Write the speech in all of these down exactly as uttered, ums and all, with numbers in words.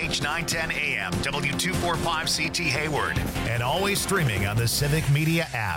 H nine ten A M, W two forty-five C T Hayward, and always streaming on the Civic Media app.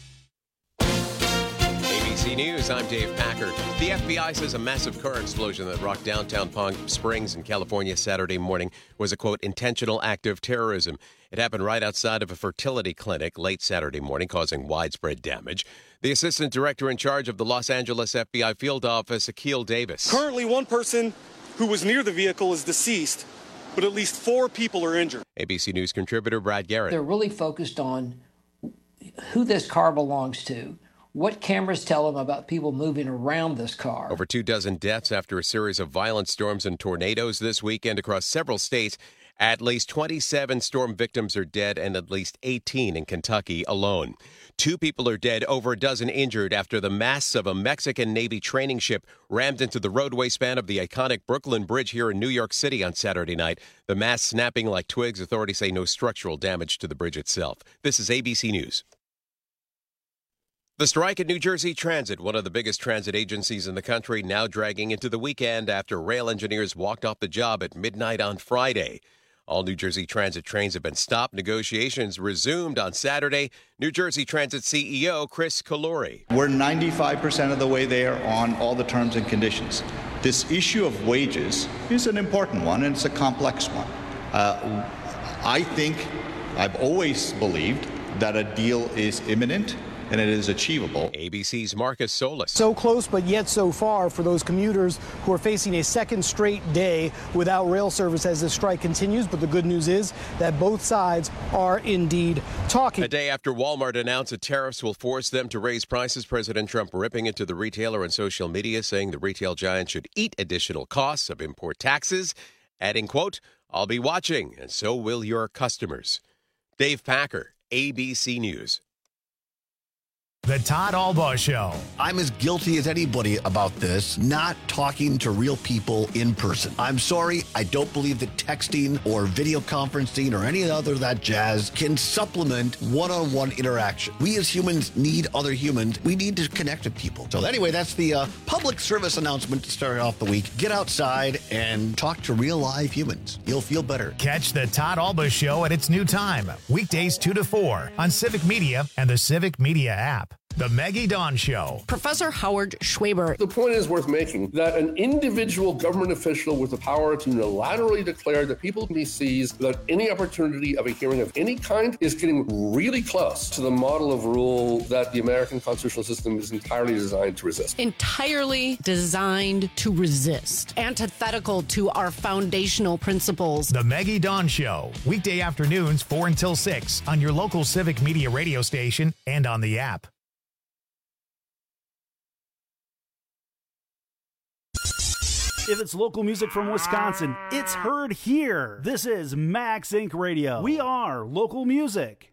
A B C News, I'm Dave Packard. The F B I says a massive car explosion that rocked downtown Palm Springs in California Saturday morning was a, quote, intentional act of terrorism. It happened right outside of a fertility clinic late Saturday morning, causing widespread damage. The assistant director in charge of the Los Angeles F B I field office, Akil Davis. Currently, one person who was near the vehicle is deceased, but at least four people are injured. A B C News contributor Brad Garrett. They're really focused on who this car belongs to, what cameras tell them about people moving around this car. Over two dozen deaths after a series of violent storms and tornadoes this weekend across several states. At least twenty-seven storm victims are dead and at least eighteen in Kentucky alone. Two people are dead, over a dozen injured after the masts of a Mexican Navy training ship rammed into the roadway span of the iconic Brooklyn Bridge here in New York City on Saturday night. The masts snapping like twigs. Authorities say no structural damage to the bridge itself. This is A B C News. The strike at New Jersey Transit, one of the biggest transit agencies in the country, now dragging into the weekend after rail engineers walked off the job at midnight on Friday. All New Jersey Transit trains have been stopped. Negotiations resumed on Saturday. New Jersey Transit C E O Chris Calori. We're ninety-five percent of the way there on all the terms and conditions. This issue of wages is an important one, and it's a complex one. Uh, I think, I've always believed that a deal is imminent and it is achievable. A B C's Marcus Solis. So close, but yet so far for those commuters who are facing a second straight day without rail service as the strike continues. But the good news is that both sides are indeed talking. A day after Walmart announced that tariffs will force them to raise prices, President Trump ripping into the retailer on social media, saying the retail giant should eat additional costs of import taxes, adding, quote, "I'll be watching, and so will your customers." Dave Packer, A B C News. The Todd Albaugh Show. I'm as guilty as anybody about this, not talking to real people in person. I'm sorry, I don't believe that texting or video conferencing or any other of that jazz can supplement one-on-one interaction. We as humans need other humans. We need to connect with people. So anyway, that's the uh, public service announcement to start off the week. Get outside and talk to real live humans. You'll feel better. Catch the Todd Albaugh Show at its new time, weekdays two to four on Civic Media and the Civic Media app. The Maggie Dawn Show. Professor Howard Schwaber. The point is worth making that an individual government official with the power to unilaterally declare that people can be seized without any opportunity of a hearing of any kind is getting really close to the model of rule that the American constitutional system is entirely designed to resist. Entirely designed to resist. Antithetical to our foundational principles. The Maggie Dawn Show. Weekday afternoons, four until six on your local Civic Media radio station and on the app. If it's local music from Wisconsin, it's heard here. This is Max Incorporated. Radio. We are local music.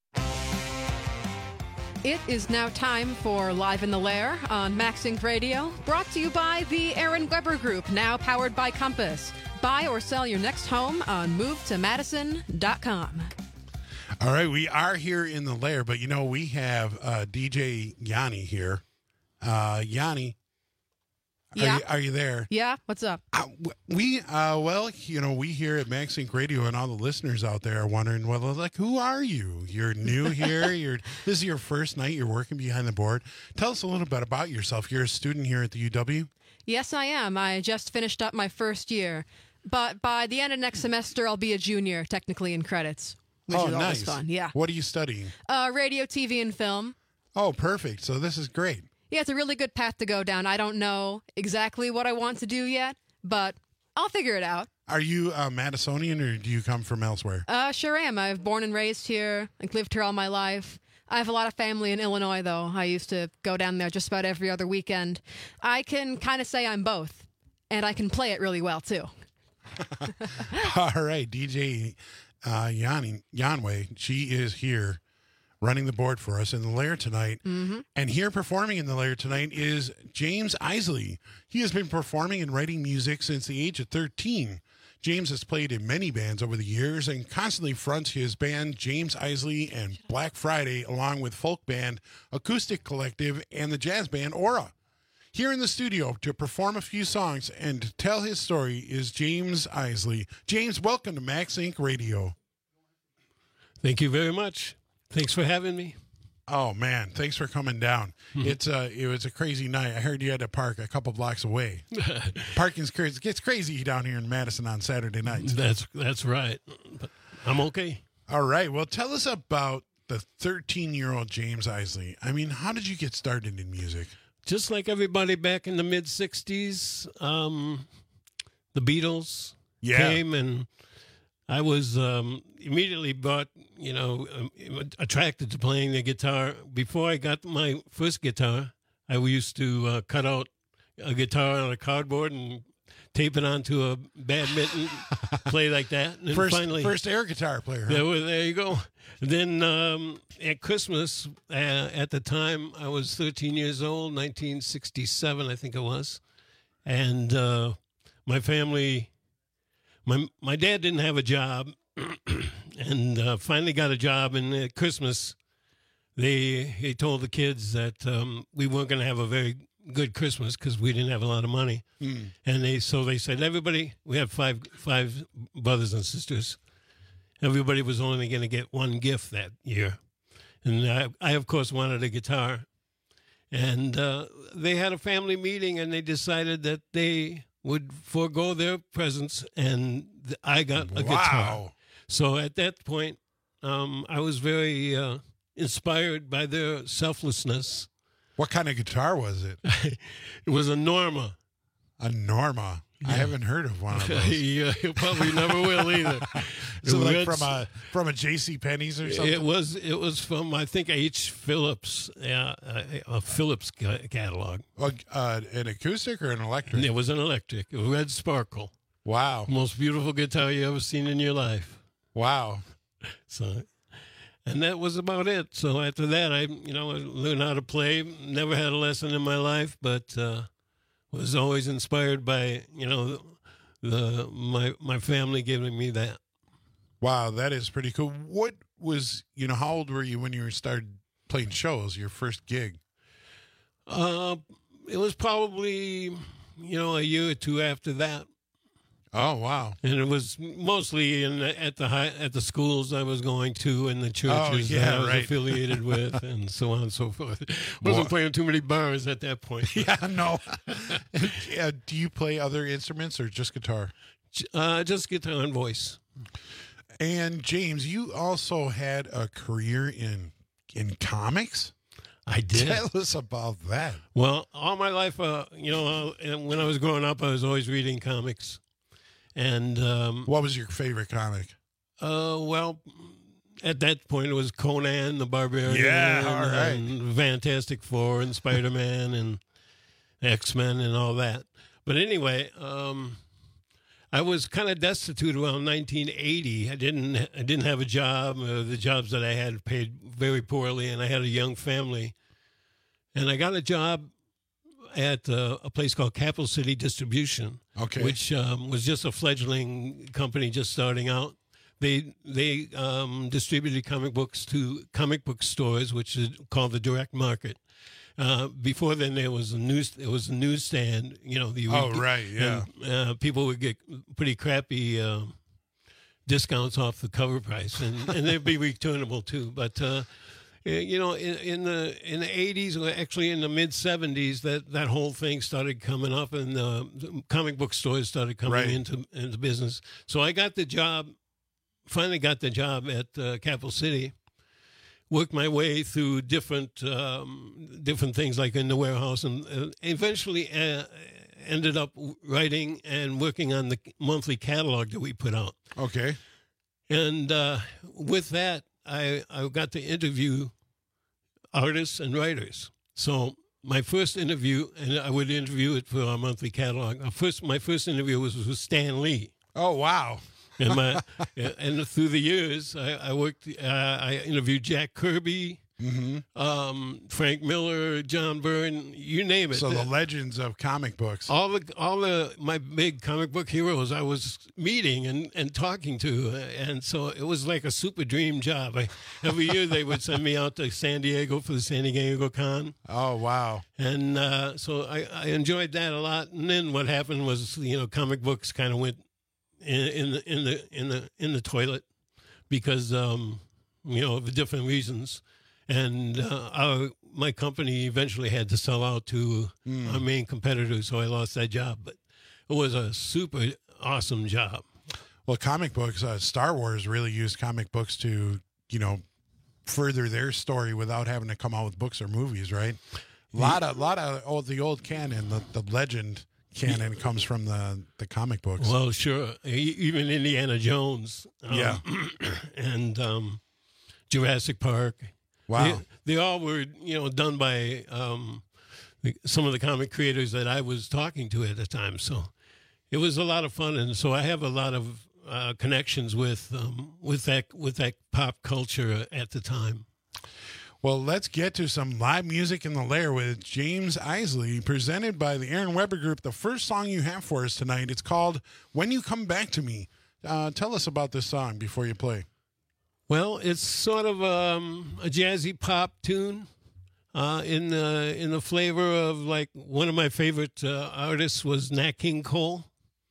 It is now time for Live in the Lair on Max Incorporated. Radio, brought to you by the Aaron Weber Group, now powered by Compass. Buy or sell your next home on move to madison dot com. All right, we are here in the lair, but you know, we have uh, D J Yanni here. Uh, Yanni. Yeah. Are you, are you there? Yeah. What's up? Uh, we, uh, well, you know, we here at Max Inc Radio and all the listeners out there are wondering, well, like, who are you? You're new here. You're this is your first night. You're working behind the board. Tell us a little bit about yourself. You're a student here at the U W. Yes, I am. I just finished up my first year, but by the end of next semester, I'll be a junior, technically in credits, which oh, is nice. always fun. Yeah. What are you studying? Uh, radio, T V, and film. Oh, perfect. So this is great. Yeah, it's a really good path to go down. I don't know exactly what I want to do yet, but I'll figure it out. Are you uh, Madisonian or do you come from elsewhere? Uh, sure am. I've born and raised here. I've lived here all my life. I have a lot of family in Illinois, though. I used to go down there just about every other weekend. I can kind of say I'm both, and I can play it really well, too. All right, D J uh, Yanni, Yanwei, she is here running the board for us in the lair tonight. Mm-hmm. And here performing in the lair tonight is James Isley. He has been performing and writing music since the age of thirteen. James has played in many bands over the years and constantly fronts his band James Isley and Black Friday along with folk band Acoustic Collective and the jazz band Aura. Here in the studio to perform a few songs and to tell his story is James Isley. James, welcome to Max Inc Radio. Thank you very much. Thanks for having me. Oh man, thanks for coming down. Mm-hmm. It's uh, it was a crazy night. I heard you had to park a couple blocks away. Parking's crazy. It gets crazy down here in Madison on Saturday nights. That's that's right. But I'm okay. All right. Well, tell us about the thirteen-year-old James Isley. I mean, how did you get started in music? Just like everybody back in the mid sixties, um, the Beatles yeah. came, and I was um, immediately brought, you know, um, attracted to playing the guitar. Before I got my first guitar, I used to uh, cut out a guitar on a cardboard and tape it onto a badminton, play like that. And first, finally, first air guitar player. Huh? There, there you go. Then um, at Christmas, uh, at the time, I was thirteen years old, nineteen sixty-seven, I think it was. And uh, my family, my my dad didn't have a job, and uh, finally got a job. And at Christmas, they, he told the kids that um, we weren't going to have a very good Christmas because we didn't have a lot of money. Mm. And they so they said, everybody, we have five five brothers and sisters. Everybody was only going to get one gift that year. And I, I, of course, wanted a guitar. And uh, they had a family meeting, and they decided that they would forego their presents, and th- I got a wow. guitar. So at that point, um, I was very uh, inspired by their selflessness. What kind of guitar was it? It was a Norma. A Norma. Yeah. I haven't heard of one of those. Yeah, you probably never will either. So like from a from a J C Penney's or something? It was it was from, I think, H. Phillips, yeah, a, a Phillips catalog. Uh, uh, an acoustic or an electric? It was an electric, a red Sparkle. Wow. Most beautiful guitar you ever seen in your life. Wow. So, and that was about it. So after that, I, you know, I learned how to play. Never had a lesson in my life, but uh, was always inspired by, you know, the, the my my family giving me that. Wow, that is pretty cool. What was, you know, how old were you when you started playing shows, your first gig? Uh, it was probably, you know, a year or two after that. Oh, wow. And it was mostly in the, at the high, at the schools I was going to and the churches oh, yeah, that I was right. affiliated with and so on and so forth. Wasn't well, playing too many bars at that point. Yeah, no. Yeah, do you play other instruments or just guitar? Uh, just guitar and voice. And James, you also had a career in in comics? I did. Tell us about that. Well, all my life, uh, you know, uh, when I was growing up, I was always reading comics. And um, what was your favorite comic? Uh, well, at that point, it was Conan the Barbarian. Yeah, and, all right. And Fantastic Four and Spider-Man and X-Men and all that. But anyway, um, I was kind of destitute around nineteen eighty. I didn't I didn't have a job. Uh, the jobs that I had paid very poorly, and I had a young family. And I got a job at uh, a place called Capital City Distribution, okay, which um, was just a fledgling company just starting out. They they um, distributed comic books to comic book stores, which is called the direct market. Uh, before then, there was a news. It was a newsstand. You know, the oh right, yeah. And, uh, people would get pretty crappy uh, discounts off the cover price, and, and they'd be returnable too. But uh, you know, in, in the in the eighties, or actually in the mid seventies, that, that whole thing started coming up, and uh, the comic book stores started coming right. into into business. So I got the job. Finally, got the job at uh, Capital City. Worked my way through different um, different things, like in the warehouse, and uh, eventually uh, ended up writing and working on the monthly catalog that we put out. Okay. And uh, with that, I, I got to interview artists and writers. So my first interview, and I would interview it for our monthly catalog. Our first, my first interview was with Stan Lee. Oh, wow. And my and through the years, I, I worked. Uh, I interviewed Jack Kirby, Mm-hmm. um, Frank Miller, John Byrne, you name it. So the legends of comic books. All the all the my big comic book heroes I was meeting and, and talking to, and so it was like a super dream job. I, every year they would send me out to San Diego for the San Diego Con. Oh wow! And uh, so I, I enjoyed that a lot. And then what happened was, you know, comic books kind of went in, in the in the in the in the toilet because um, you know, for different reasons. And uh, our, my company eventually had to sell out to mm. our main competitor, so I lost that job. But it was a super awesome job. Well, comic books, uh, Star Wars really used comic books to, you know, further their story without having to come out with books or movies, right? A lot of, lot of oh, the old canon, the, the legend canon comes from the, the comic books. Well, sure. Even Indiana Jones. Um, yeah. and um, Jurassic Park. Wow. They, they all were, you know, done by um, the, some of the comic creators that I was talking to at the time. So it was a lot of fun. And so I have a lot of uh, connections with um, with that with that pop culture at the time. Well, let's get to some live music in the lair with James Isley, presented by the Aaron Weber Group. The first song you have for us tonight, it's called When You Come Back to Me. Uh, tell us about this song before you play. Well, it's sort of um, a jazzy pop tune uh, in the in the flavor of, like, one of my favorite uh, artists was Nat King Cole,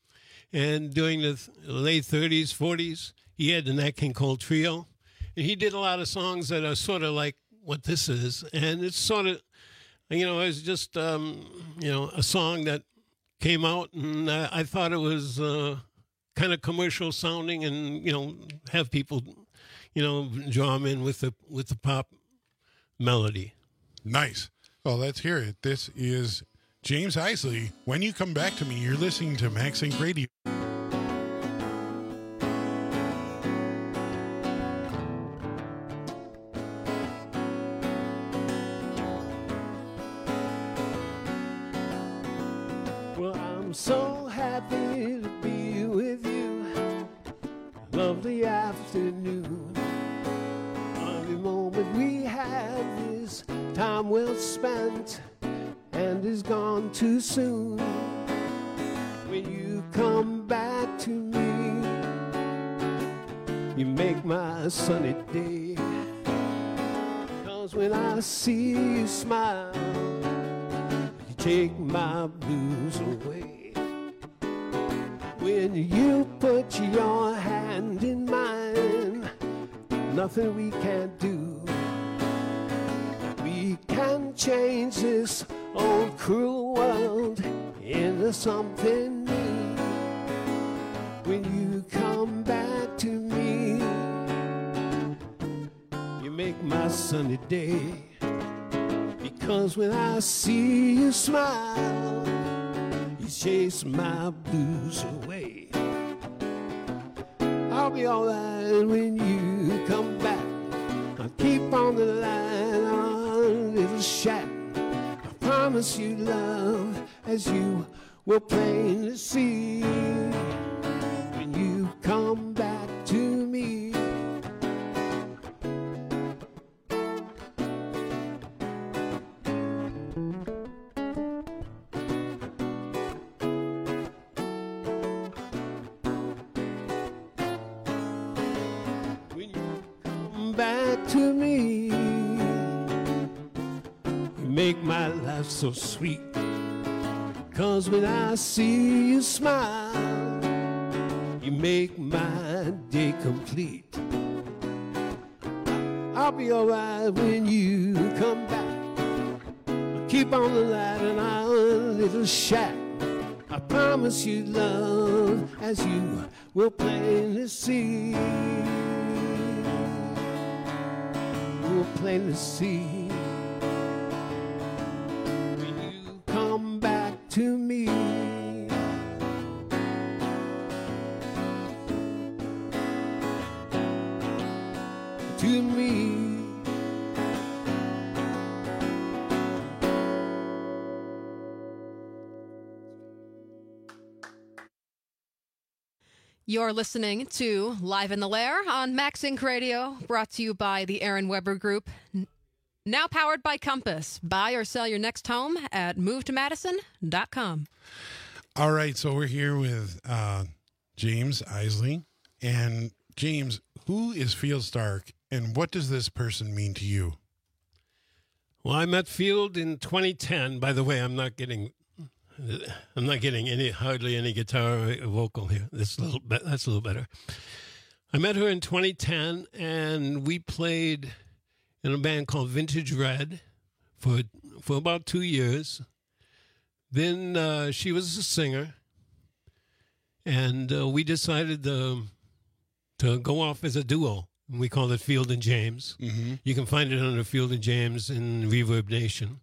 and during the th- late thirties, forties, he had the Nat King Cole Trio, and he did a lot of songs that are sort of like what this is, and it's sort of, you know, it's just um, you know, a song that came out, and I, I thought it was uh, kind of commercial sounding, and, you know, have people, you know, draw them in with the with the pop melody. Nice. Well, let's hear it. This is James Isley. When You Come Back to Me, you're listening to MaxSync Radio. Well, I'm so happy to be with you. Lovely afternoon. Every moment we have is time well spent and is gone too soon. When you come back to me, you make my sunny day. 'Cause when I see you smile, you take my blues away. When you put your hand in mine, nothing we can't do. We can change this old cruel world into something new. When you come back to me, you make my sunny day. Because when I see you smile, you chase my blues away. I'll be alright when you come back. I'll keep on the line, our little shack. I promise you love, as you will plainly see. When you come back to me, back to me, you make my life so sweet. 'Cause when I see you smile, you make my day complete. I'll be alright when you come back. I'll keep on the light in our little shack. I promise you love, as you will plainly see. Will plainly see. When you come back to me, to me. You're listening to Live in the Lair on MaxSync Radio, brought to you by the Aaron Weber Group. Now powered by Compass. Buy or sell your next home at move to madison dot com. All right, so we're here with uh, James Isley. And James, who is Field Stark, and what does this person mean to you? Well, I met Field in twenty ten. By the way, I'm not getting, I'm not getting any hardly any guitar or vocal here. That's a little, that's a little better. I met her in twenty ten, and we played in a band called Vintage Red for for about two years. Then uh, she was a singer, and uh, we decided to, to go off as a duo. We called it Field and James. Mm-hmm. You can find it under Field and James in Reverb Nation.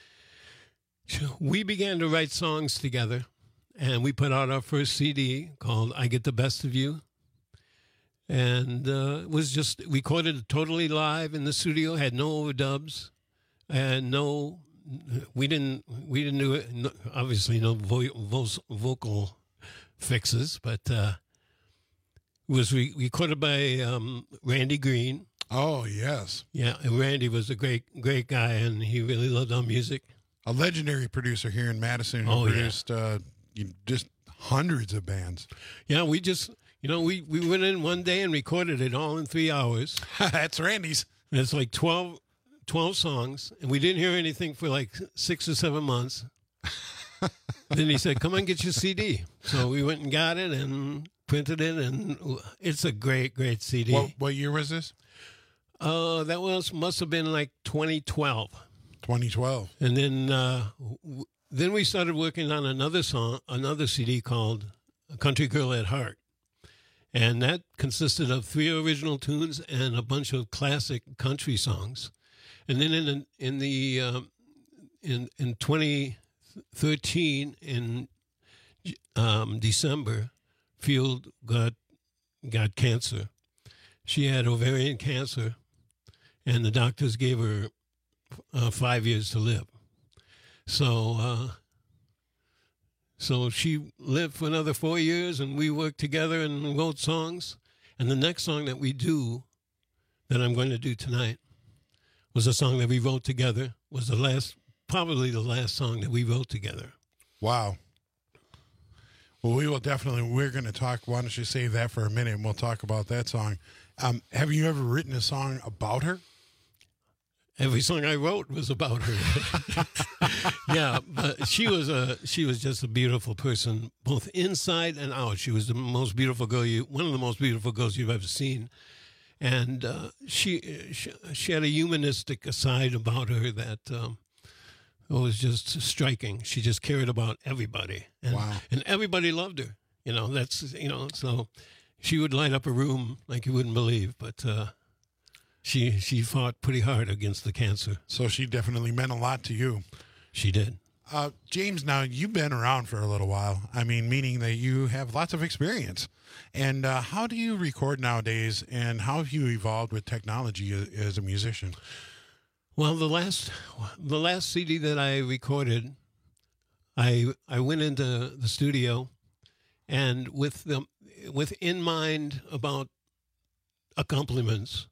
We began to write songs together, and we put out our first C D called I Get the Best of You. And uh, it was just recorded totally live in the studio, had no overdubs, and no, we didn't, we didn't do it, no, obviously no vo- vo- vocal fixes, but uh, it was re- recorded by um, Randy Green. Oh, yes. Yeah, and Randy was a great, great guy, and he really loved our music. A legendary producer here in Madison who Oh, yeah. produced uh, you- just hundreds of bands. Yeah, we just... You know, we, we went in one day and recorded it all in three hours. That's Randy's. And it's like twelve, twelve songs, and we didn't hear anything for like six or seven months. Then he said, come on, get your C D. So we went and got it and printed it, and it's a great, great C D. What, what year was this? Uh, that was must have been like twenty twelve. twenty twelve. And then, uh, w- then we started working on another song, another C D called Country Girl at Heart. And that consisted of three original tunes and a bunch of classic country songs. And then in the, in the um, in in twenty thirteen in um, December, Field got got cancer. She had ovarian cancer, and the doctors gave her uh, five years to live. So. Uh, So she lived for another four years, and we worked together and wrote songs. And the next song that we do, that I'm going to do tonight, was a song that we wrote together, was the last, probably the last song that we wrote together. Wow. Well, we will definitely, we're going to talk, why don't you save that for a minute, and we'll talk about that song. Um, have you ever written a song about her? Every song I wrote was about her. Yeah, but she was a she was just a beautiful person, both inside and out. She was the most beautiful girl you, one of the most beautiful girls you've ever seen, and uh, she, she she had a humanistic side about her that um, was just striking. She just cared about everybody, and, wow, and everybody loved her. You know, that's you know, so she would light up a room like you wouldn't believe, but. Uh, She she fought pretty hard against the cancer. So she definitely meant a lot to you. She did. Uh, James, now you've been around for a little while. I mean, meaning that you have lots of experience. And uh, how do you record nowadays, and how have you evolved with technology as a musician? Well, the last the last C D that I recorded, I I went into the studio, and with the with in mind about accompaniments.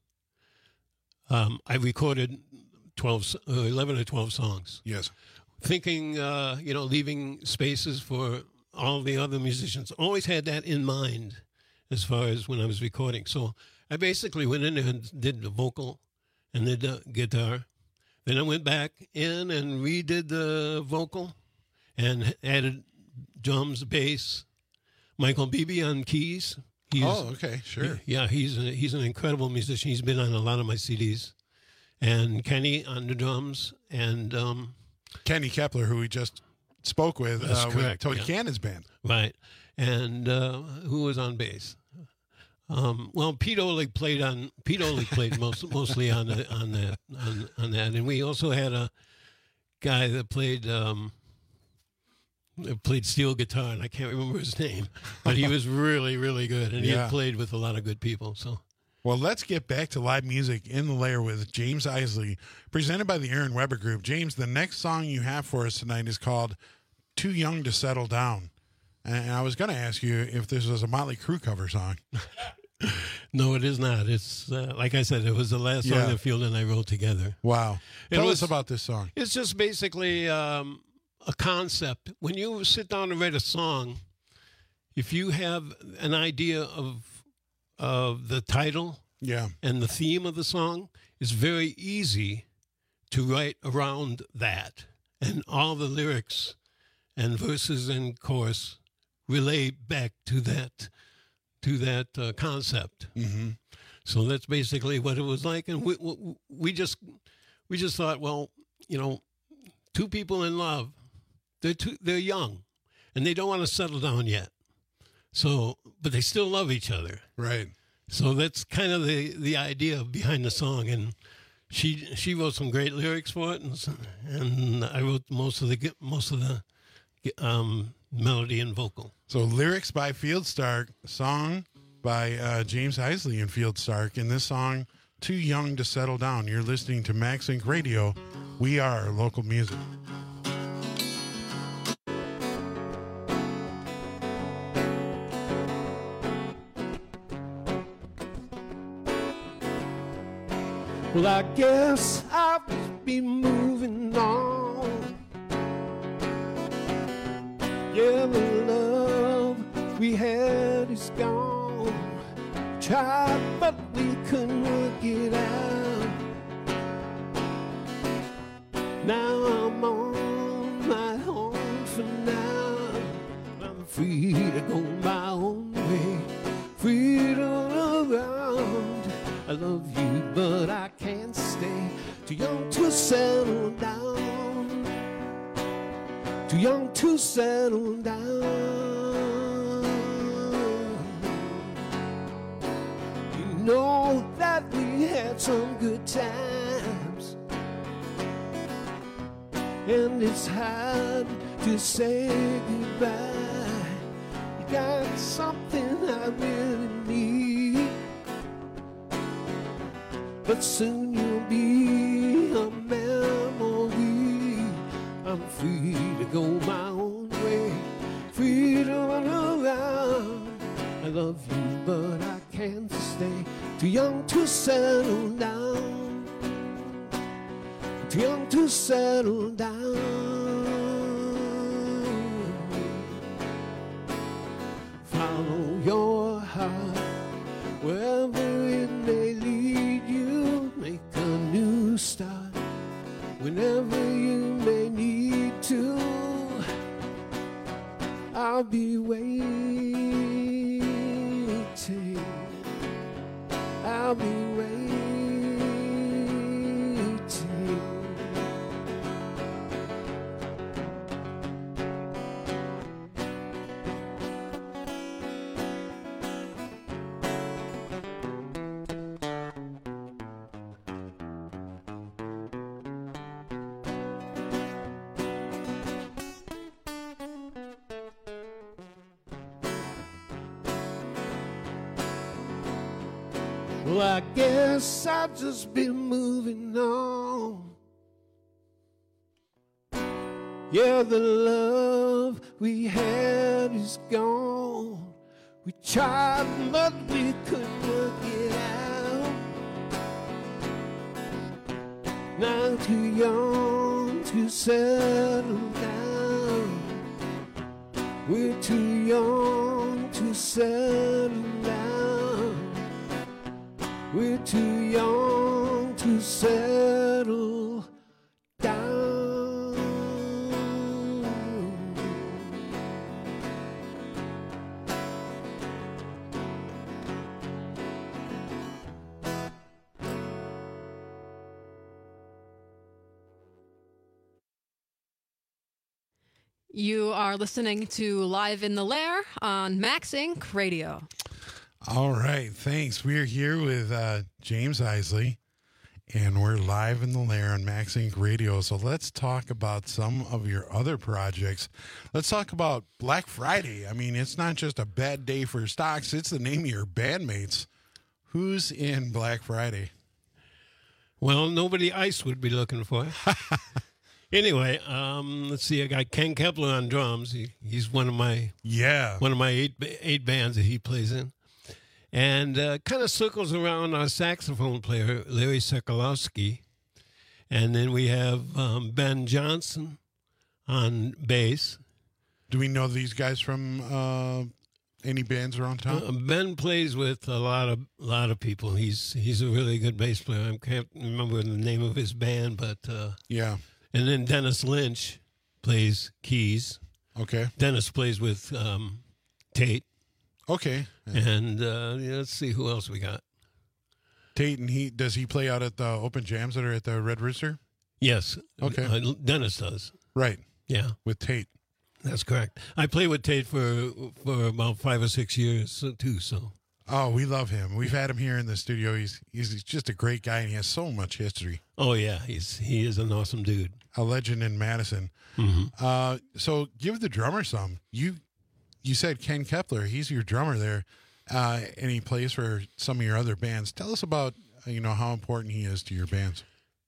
Um, I recorded twelve, uh, eleven or twelve songs. Yes. Thinking, uh, you know, leaving spaces for all the other musicians. Always had that in mind as far as when I was recording. So I basically went in there and did the vocal and did the guitar. Then I went back in and redid the vocal and added drums, bass, Michael Beebe on keys. He's, oh, okay, sure. Yeah, he's a, he's an incredible musician. He's been on a lot of my C Ds. And Kenny on the drums, and um, Kenny Kepler, who we just spoke with, that's uh, correct, with Tony yeah. Cannon's band. Right. And uh, who was on bass? Um, well, Pete Olig played on Pete Olig played most, mostly on the, on that on, on that, and we also had a guy that played um, played steel guitar, and I can't remember his name, but he was really really good, and he Yeah. had played with a lot of good people. So, well, let's get back to live music in the layer with James Isley, presented by the Aaron Weber Group. James, the next song you have for us tonight is called "Too Young to Settle Down." And I was going to ask you if this was a Motley Crue cover song. No, it is not. It's uh, like I said, it was the last Yeah. song that Field and I wrote together. Wow. It Tell was- us about this song. It's just basically um, a concept. When you sit down and write a song, if you have an idea of of the title Yeah. and the theme of the song, it's very easy to write around that. And all the lyrics and verses and chorus relate back to that to that uh, concept. Mm-hmm. So that's basically what it was like, and we, we we just we just thought, well, you know, two people in love, they're too, they're young, and they don't want to settle down yet. So, but they still love each other, right? So that's kind of the the idea behind the song, and she she wrote some great lyrics for it, and s- and I wrote most of the gu- most of the um, melody and vocal. So lyrics by Field Stark, song by uh, James Isley and Field Stark. In this song, Too Young to Settle Down. You're listening to Max Inc Radio. We are local music. Well, I guess I'll just be moving on. Yeah, the love we had is gone. Tried, but we couldn't work it out. Now I'm on my own for now. I'm free to go my own way, free to run around. I love you, but I can't stay. Too young to settle down. Too young to settle down. You know that we had some good times, and it's hard to say goodbye. You got something I really need, but soon you'll be a memory. I'm free to go my own way, free to run around. I love you, but I can't stay. Too young to settle down. Too young to settle down. Follow your heart wherever it may lead you. Make a new start whenever you may need to. I'll be waiting. I'll be waiting. Well, I guess I've just been moving on. Yeah, the love we had is gone. We tried, but we couldn't work it out. Now too young to settle down. We're too young to settle down. We're too young to settle down. You are listening to Live in the Lair on Max Inc Radio. All right, thanks. We're here with uh, James Isley, and we're live in the lair on Max Inc Radio. So let's talk about some of your other projects. Let's talk about Black Friday. I mean, it's not just a bad day for stocks, it's the name of your bandmates. Who's in Black Friday? Well, nobody Ice would be looking for. Anyway, um, let's see. I got Ken Kepler on drums. He, he's one of my yeah one of my eight eight bands that he plays in. and uh, kind of circles around our saxophone player, Larry Sokolowski. And then we have um, Ben Johnson on bass. Do we know these guys from uh, any bands around town? Uh, Ben plays with a lot of lot of people. He's he's a really good bass player. I can't remember the name of his band, but uh, yeah. And then Dennis Lynch plays keys. Okay. Dennis plays with um, Tate. Okay. And uh, yeah, let's see who else we got. Tate, and he does he play out at the open jams that are at the Red Rooster? Yes. Okay. Uh, Dennis does. Right. Yeah. With Tate. That's correct. I played with Tate for for about five or six years too. So. Oh, we love him. We've had him here in the studio. He's he's just a great guy, and he has so much history. Oh yeah, he's he is an awesome dude. A legend in Madison. Mm-hmm. Uh, so give the drummer some. You you said Ken Kepler. He's your drummer there, uh, and he plays for some of your other bands. Tell us about you know how important he is to your bands.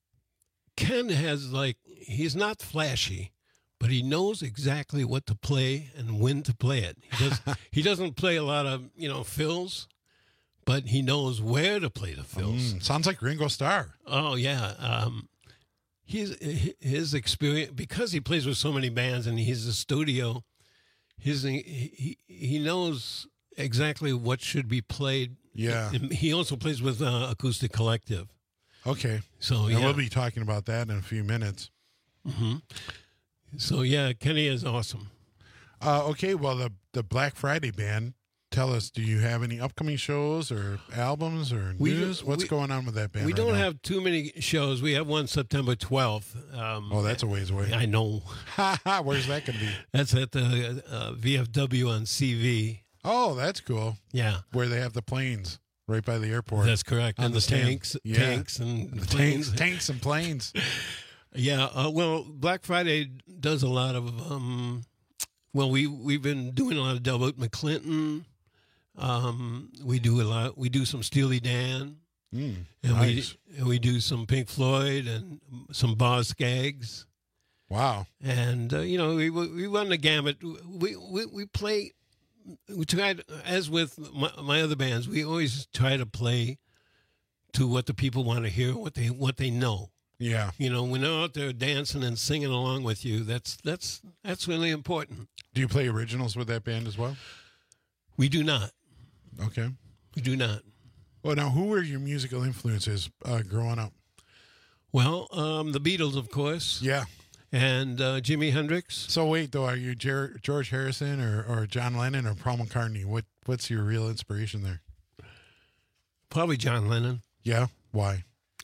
Ken has like he's not flashy, but he knows exactly what to play and when to play it. He does. He doesn't play a lot of you know fills, but he knows where to play the fills. Mm, sounds like Ringo Starr. Oh yeah, um, his his experience because he plays with so many bands and he's a studio. His he he knows exactly what should be played. Yeah. He also plays with uh, Acoustic Collective. Okay. So and yeah, we'll be talking about that in a few minutes. Mm-hmm. So yeah, Kenny is awesome. Uh, okay, well the the Black Friday band. Tell us, do you have any upcoming shows or albums or We- news? What's we- going on with that band? We right don't now? have too many shows. We have one September twelfth. Um, Oh, that's a ways away. I know. Where's that going to be? That's at the uh, V F W on C V. Oh, that's cool. Yeah. Where they have the planes right by the airport. That's correct. On And the stand. tanks, Yeah. tanks and The planes. tanks, tanks and planes. Yeah. Uh, well, Black Friday does a lot of. Um, well, we we've been doing a lot of Delbert McClinton. Um, we do a lot. We do some Steely Dan, Mm, and nice. we and we do some Pink Floyd and some Boz Skaggs. Wow. And uh, you know, we we run the gamut. We we we play. We tried, as with my, my other bands, we always try to play to what the people want to hear, what they what they know. Yeah. You know, when they're out there dancing and singing along with you, that's that's that's really important. Do you play originals with that band as well? We do not. Okay. We do not. Well, now, who were your musical influences uh, growing up? Well, um, the Beatles, of course. Yeah. And uh, Jimi Hendrix. So wait, though, are you Jer- George Harrison or, or John Lennon or Paul McCartney? What What's your real inspiration there? Probably John Lennon. Yeah. Why?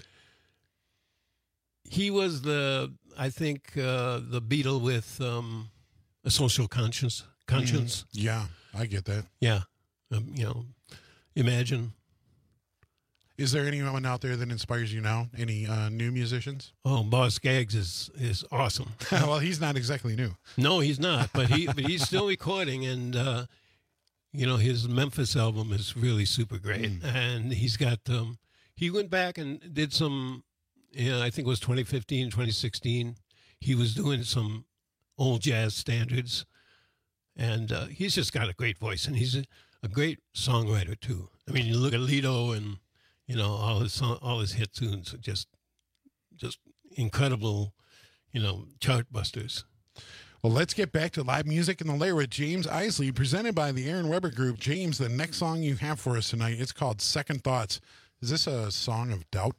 He was the, I think, uh, the Beatle with um, a social conscience. Conscience. Mm, yeah, I get that. Yeah. Um, you know, imagine. Is there anyone out there that inspires you now? Any uh, new musicians? Oh, Boz Skaggs is is awesome. Well, he's not exactly new. No, he's not, but he but he's still recording, and uh, you know his Memphis album is really super great, Mm. and he's got um, he went back and did some, yeah, I think it was twenty fifteen, twenty sixteen. He was doing some old jazz standards, and uh, he's just got a great voice, and he's a, a great songwriter too. I mean, you look at Lido and. You know, all his song, all his hit tunes are just, just incredible, you know, chart busters. Well, let's get back to live music in the lair with James Isley, presented by the Aaron Weber Group. James, the next song you have for us tonight, it's called Second Thoughts. Is this a song of doubt?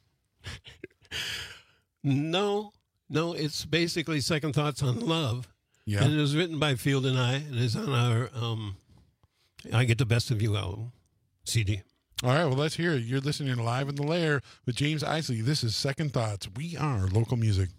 No, no, it's basically Second Thoughts on Love. Yeah. And it was written by Field and I, and is on our um, I Get the Best of You album, C D. All right, well, let's hear it. You're listening to Live in the Lair with James Isley. This is Second Thoughts. We are local music.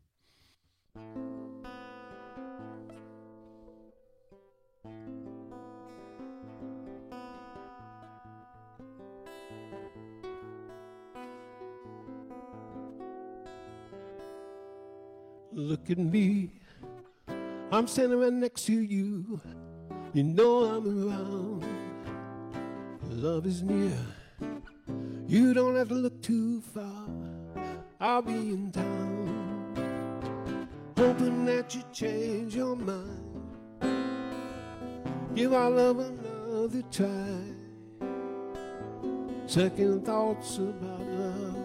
Look at me, I'm standing right next to you. You know I'm around. Love is near. You don't have to look too far. I'll be in town, hoping that you change your mind. Give our love another try. second thoughts about love.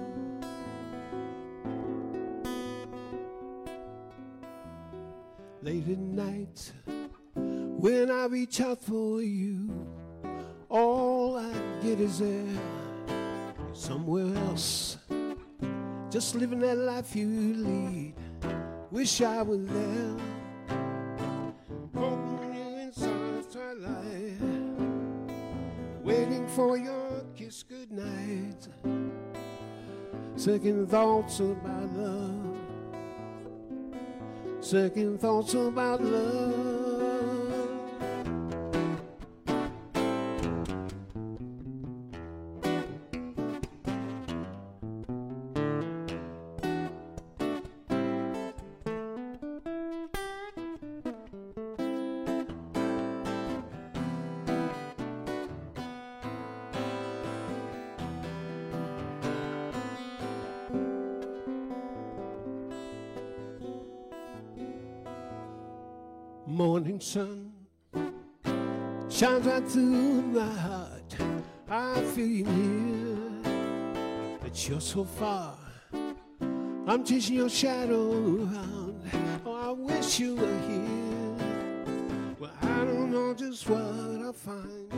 Late at night, when I reach out for you, all I get is there, somewhere else, just living that life you lead. Wish I were there, holding you inside the twilight, waiting for your kiss goodnight. Second thoughts about love, second thoughts about love. Morning sun shines right through my heart. I feel you near, but you're so far. I'm chasing your shadow around. Oh, I wish you were here. Well, I don't know just what I'll find.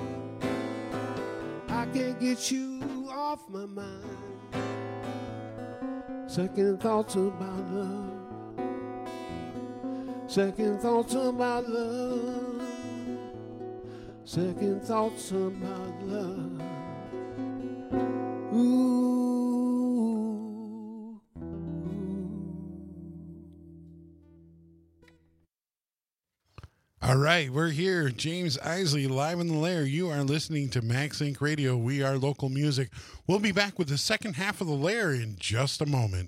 I can't get you off my mind. Second thoughts about love, second thoughts about love, second thoughts about love. Ooh. All right, we're here. James Isley, live in the lair. You are listening to Max Inc Radio. We are local music. We'll be back with the second half of the lair in just a moment.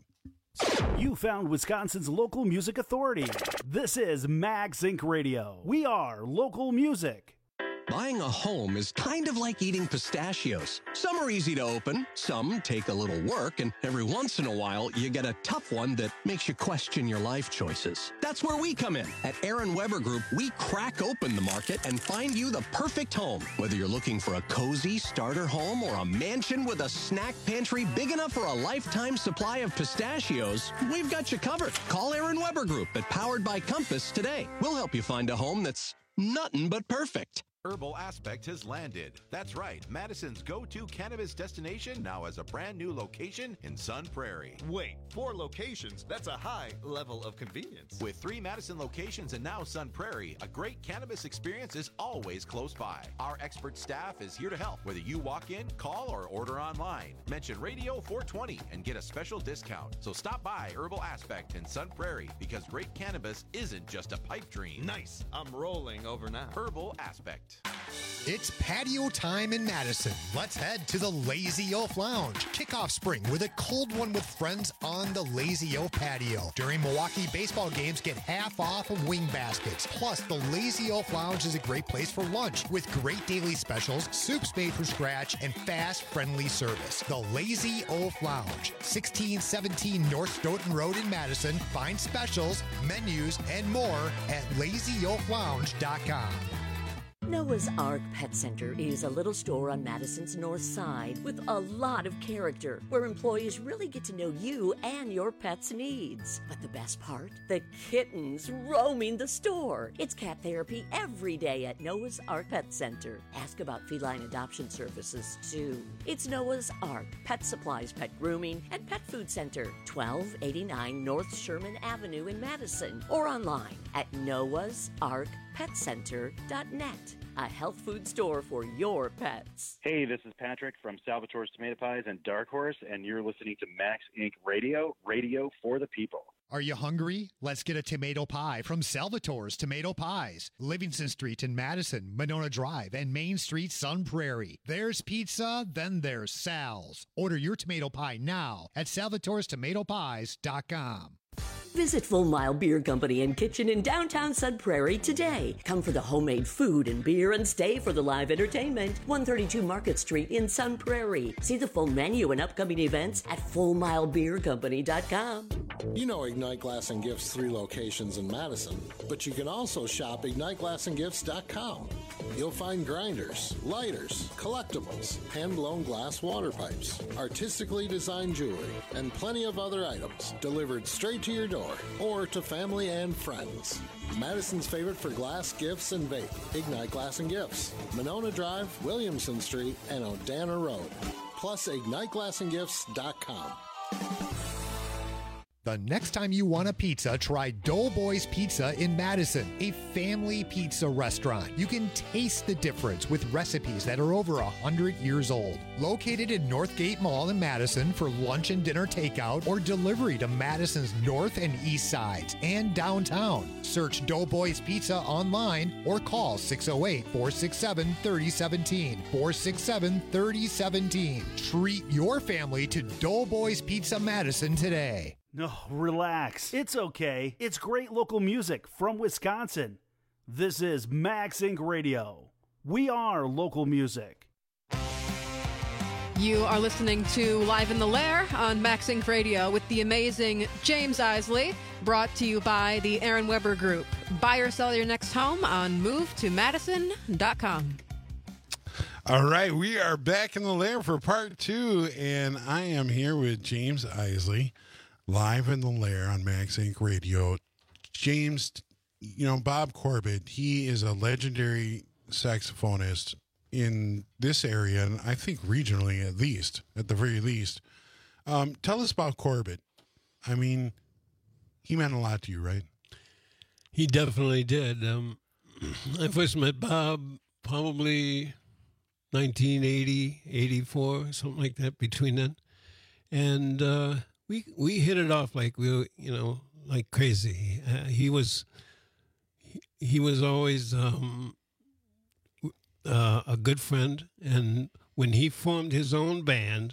You found Wisconsin's local music authority. This is Max Inc Radio. We are local music. Buying a home is kind of like eating pistachios. Some are easy to open, some take a little work, and every once in a while you get a tough one that makes you question your life choices. That's where we come in. At Aaron Weber Group, we crack open the market and find you the perfect home. Whether you're looking for a cozy starter home or a mansion with a snack pantry big enough for a lifetime supply of pistachios, we've got you covered. Call Aaron Weber Group at Powered by Compass today. We'll help you find a home that's nothing but perfect. Herbal Aspect has landed. That's right, Madison's go-to cannabis destination now has a brand new location in Sun Prairie. Wait, four locations? That's a high level of convenience. With three Madison locations and now Sun Prairie, a great cannabis experience is always close by. Our expert staff is here to help, whether you walk in, call, or order online. Mention Radio four twenty and get a special discount. So stop by Herbal Aspect in Sun Prairie, because great cannabis isn't just a pipe dream. Nice. I'm rolling over now. Herbal Aspect. It's patio time in Madison. Let's head to the Lazy Oaf Lounge. Kick off spring with a cold one with friends on the Lazy Oaf patio. During Milwaukee baseball games, get half off of wing baskets. Plus, the Lazy Oaf Lounge is a great place for lunch with great daily specials, soups made from scratch, and fast, friendly service. The Lazy Oaf Lounge, sixteen seventeen North Stoughton Road in Madison. Find specials, menus, and more at lazy oaf lounge dot com. Noah's Ark Pet Center is a little store on Madison's north side with a lot of character, where employees really get to know you and your pet's needs. But the best part? The kittens roaming the store. It's cat therapy every day at Noah's Ark Pet Center. Ask about feline adoption services, too. It's Noah's Ark Pet Supplies, Pet Grooming, and Pet Food Center, twelve eighty-nine North Sherman Avenue in Madison, or online at noahs ark pet center dot net. A health food store for your pets. Hey, this is Patrick from Salvatore's Tomato Pies and Dark Horse, and you're listening to Max Inc Radio, radio for the people. Are you hungry? Let's get a tomato pie from Salvatore's Tomato Pies. Livingston Street in Madison, Monona Drive, and Main Street, Sun Prairie. There's pizza, then there's Sal's. Order your tomato pie now at salvatores tomato pies dot com. Visit Full Mile Beer Company and Kitchen in downtown Sun Prairie today. Come for the homemade food and beer and stay for the live entertainment. one thirty-two Market Street in Sun Prairie. See the full menu and upcoming events at full mile beer company dot com. You know Ignite Glass and Gifts' three locations in Madison, but you can also shop ignite glass and gifts dot com. you'll find grinders, lighters, collectibles, hand-blown glass water pipes, artistically designed jewelry, and plenty of other items delivered straight to your door or to family and friends. Madison's favorite for glass, gifts, and vape. Ignite Glass and Gifts. Monona Drive, Williamson Street, and Odana Road. Plus, ignite glass and gifts dot com. The next time you want a pizza, try Doughboys Pizza in Madison, a family pizza restaurant. You can taste the difference with recipes that are over one hundred years old. Located in Northgate Mall in Madison for lunch and dinner takeout or delivery to Madison's north and east sides and downtown. Search Doughboys Pizza online or call six oh eight, four six seven, three oh one seven, four six seven, three oh one seven. Treat your family to Doughboys Pizza Madison today. No, relax. It's okay. It's great local music from Wisconsin. This is Max Incorporated. Radio. We are local music. You are listening to Live in the Lair on Max Incorporated. Radio with the amazing James Isley, brought to you by the Aaron Weber Group. Buy or sell your next home on move to madison dot com. All right, we are back in the lair for part two, and I am here with James Isley. Live in the Lair on Max Incorporated. Radio. James, you know, Bob Corbett, he is a legendary saxophonist in this area, and I think regionally at least, at the very least. Um, tell us about Corbett. I mean, he meant a lot to you, right? He definitely did. Um, I first met Bob probably nineteen eighty, eighty-four, something like that, between then. And, uh, We we hit it off like we were, you know, like crazy. Uh, he was he, he was always um, uh, a good friend, and when he formed his own band,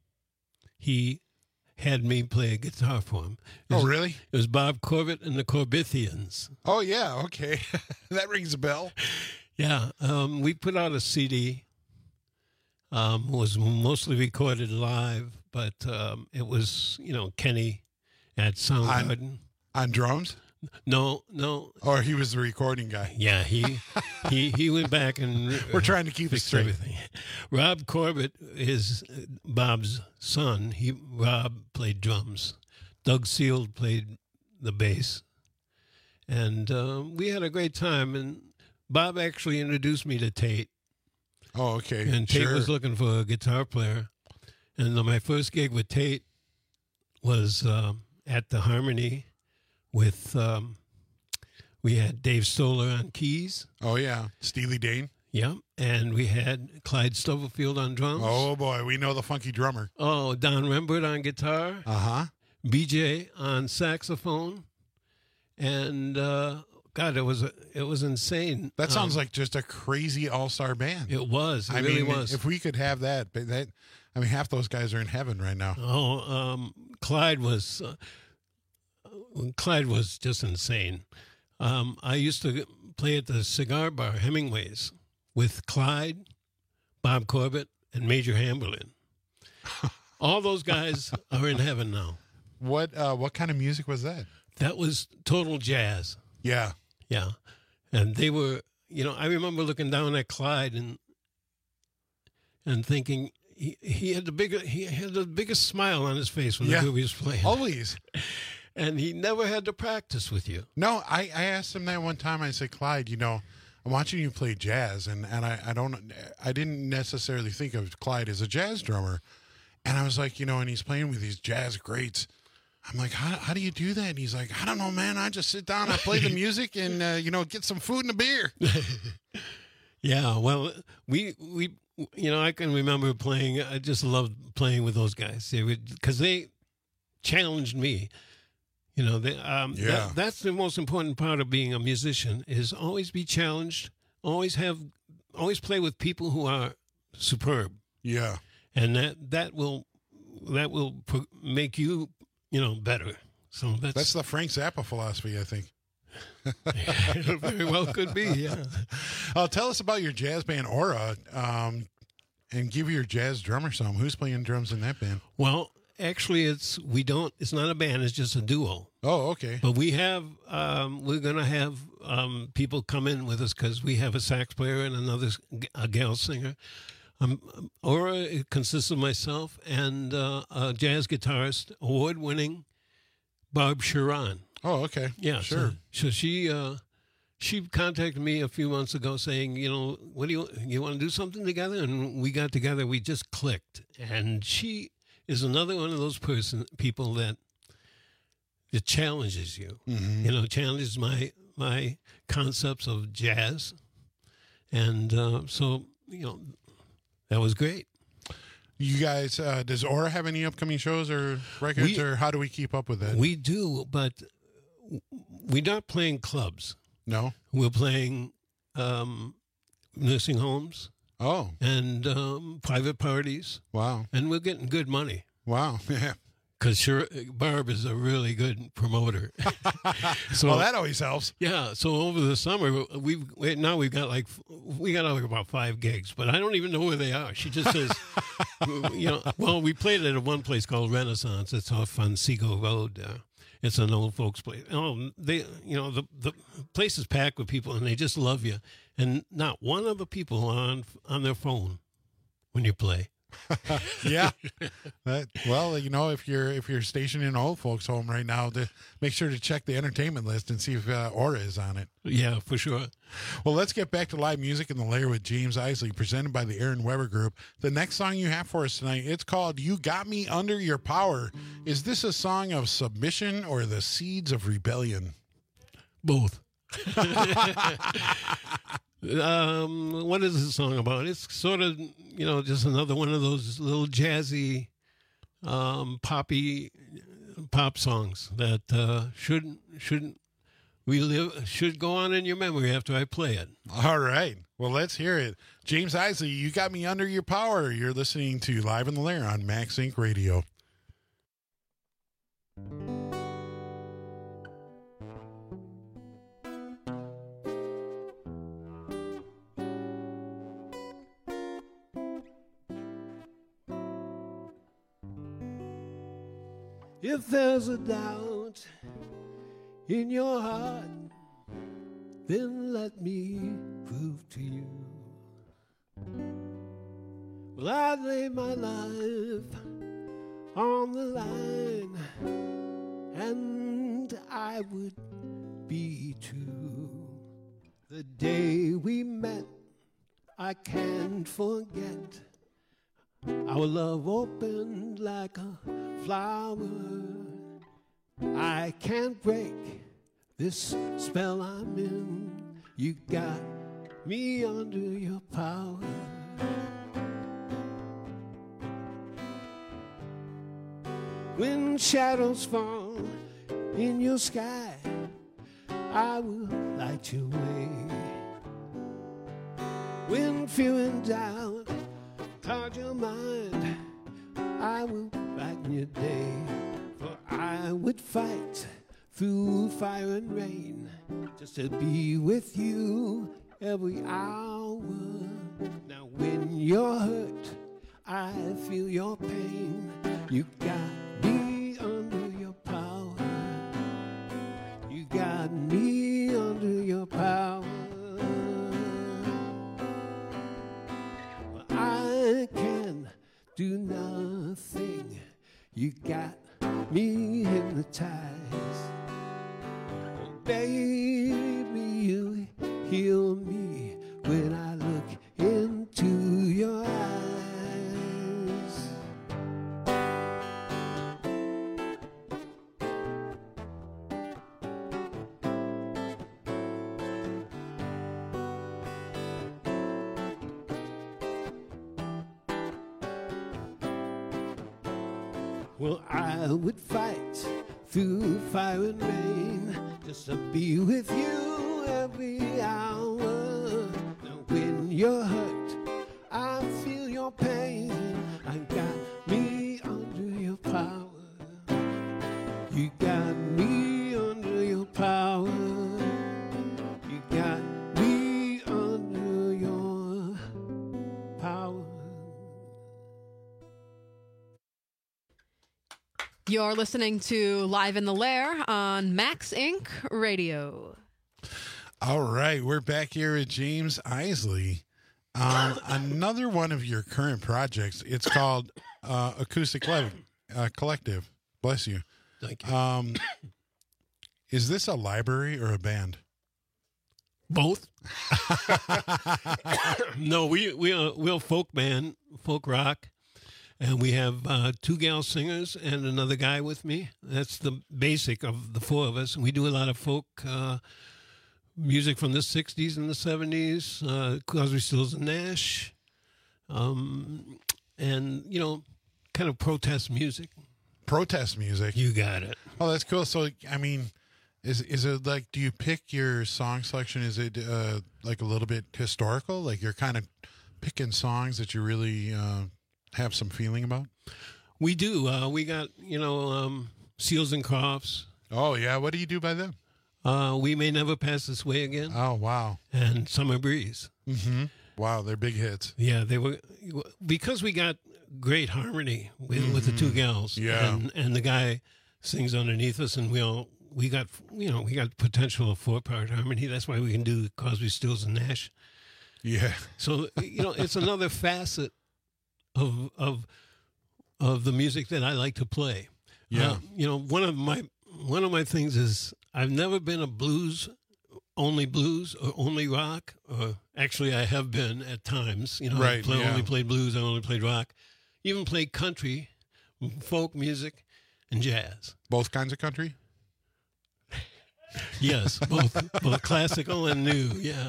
he had me play a guitar for him. It Oh, was, really? It was Bob Corbett and the Corbithians. Oh, yeah, okay. That rings a bell. Yeah, um, we put out a C D. Um, it was mostly recorded live, but um, it was, you know, Kenny at Soundgarden. On, on drums? No, no. Or he was the recording guy. Yeah, he he he went back and we're trying to keep it straight. Everything. Rob Corbett is Bob's son. He Rob played drums. Doug Seald played the bass, and uh, we had a great time. And Bob actually introduced me to Tate. Oh, okay. And Tate sure. was looking for a guitar player. And my first gig with Tate was um, at the Harmony with, um, we had Dave Stoller on keys. Oh, yeah. Steely Dan. Yeah. And we had Clyde Stoverfield on drums. Oh, boy. We know the funky drummer. Oh, Don Rembert on guitar. Uh-huh. B J on saxophone. And, uh, God, it was it was insane. That sounds um, like just a crazy all-star band. It was. It I really mean, was. If we could have that, but that, I mean, half those guys are in heaven right now. Oh, um, Clyde was, uh, Clyde was just insane. Um, I used to play at the cigar bar, Hemingway's, with Clyde, Bob Corbett, and Major Hamberlin. All those guys are in heaven now. What uh, what kind of music was that? That was total jazz. Yeah. Yeah. And they were, you know, I remember looking down at Clyde and and thinking he, he had the bigger he had the biggest smile on his face when Yeah. the movie was playing. Always. And he never had to practice with you. No, I, I asked him that one time. I said, Clyde, you know, I'm watching you play jazz, and, and I, I don't I didn't necessarily think of Clyde as a jazz drummer. And I was like, you know, and he's playing with these jazz greats. I'm like, how, how do you do that? And he's like, I don't know, man. I just sit down, I play the music, and, uh, you know, get some food and a beer. Yeah, well, we, we, you know, I can remember playing, I just loved playing with those guys. They would, because they challenged me. You know, they, um, Yeah. that, that's the most important part of being a musician is always be challenged, always have, always play with people who are superb. Yeah. And that, that will, that will pro- make you, you know, better. So that's, That's the Frank Zappa philosophy, I think. very well could be, yeah. Uh, tell us about your jazz band, Aura, um, and give your jazz drummer some. Who's playing drums in that band? Well, actually, it's we don't. It's not a band. It's just a duo. Oh, okay. But we have. Um, we're gonna have um, people come in with us because we have a sax player and another a gal singer. Um, Aura it consists of myself and uh, a jazz guitarist, award-winning Barb Sharon. Oh, okay. Yeah, sure. So, so she uh, she contacted me a few months ago saying, you know, what do you you want to do something together? And we got together. We just clicked. And she is another one of those person people that it challenges you. Mm-hmm. You know, challenges my my concepts of jazz, and uh, so you know that was great. You guys, uh, does Aura have any upcoming shows or records, We- or how do we keep up with that? We do, but we're not playing clubs. No, we're playing um, nursing homes. Oh, and um, private parties. Wow, and we're getting good money. Wow, yeah. Because sure, Barb is a really good promoter. so well, that always helps. Yeah. So over the summer, we've we, now we've got like we got like about five gigs, but I don't even know where they are. She just says, you know, well, we played at one place called Renaissance. It's off on Seagull Road. Uh, it's an old folks place. Oh, they, you know, the the place is packed with people, and they just love you. And not one of the people on on their phone when you play. yeah. That, well, you know, if you're if you're stationed in an old folks home right now, to make sure to check the entertainment list and see if uh, Aura is on it. Yeah, for sure. Well, let's get back to live music in the Lair with James Isley, presented by the Aaron Weber Group. The next song you have for us tonight, it's called "You Got Me Under Your Power." Is this a song of submission or the seeds of rebellion? Both. Um, what is this song about? It's sort of, you know, just another one of those little jazzy, um, poppy pop songs that uh, shouldn't shouldn't relive should go on in your memory after I play it. All right. Well, let's hear it. James Isley, You Got Me Under Your Power. You're listening to Live in the Lair on Max Inc Radio. If there's a doubt in your heart, then let me prove to you. Well, I'd lay my life on the line, and I would be too. The day we met, I can't forget. Our love opened like a flower. I can't break this spell I'm in. You got me under your power. When shadows fall in your sky, I will light your way. When fear and doubt cloud your mind, I will brighten your day. For I would fight through fire and rain just to be with you every hour. Now when you're hurt, I feel your pain. You got me under your power. You got me under your power. Well, I can do nothing. You got me hypnotized. Oh, baby, you heal me when I look into your eyes. Well, I would fight through fire and rain just to be with you every hour. Now when you're hurt, I feel your pain. I got me under your power. You got me under your power. You got me under your power. You're listening to Live in the Lair on Max Incorporated. Radio. All right, we're back here with James Isley on another one of your current projects. It's called uh, Acoustic Lev- uh, Collective. Bless you. Thank you. Um, is this a library or a band? Both. No, we we are we're a folk band, folk rock, and we have uh, two gal singers and another guy with me. That's the basic of the four of us. We do a lot of folk uh, music from the sixties and the seventies, uh, Crosby, Stills and Nash, um, and you know, kind of protest music. Protest music. You got it. Oh, that's cool. So, I mean. Is is it like, do you pick your song selection? Is it uh, like a little bit historical? Like you're kind of picking songs that you really uh, have some feeling about? We do. Uh, we got, you know, um, Seals and Crofts. Oh, yeah. What do you do by them? Uh, we May Never Pass This Way Again. Oh, wow. And Summer Breeze. Mm-hmm. Wow, they're big hits. Yeah, they were, because we got great harmony with, mm-hmm. with the two gals. Yeah. And, and the guy sings underneath us, and we all, we got, you know, we got potential of four-part harmony. That's why we can do Crosby, Stills, and Nash. Yeah. So, you know, it's another facet of of of the music that I like to play. Yeah. Uh, you know, one of my one of my things is I've never been a blues, only blues or only rock. Or actually, I have been at times. You know, right, I play, yeah. only played blues. I only played rock. Even played country, folk music, and jazz. Both kinds of country? Yes, both, both classical and new. Yeah.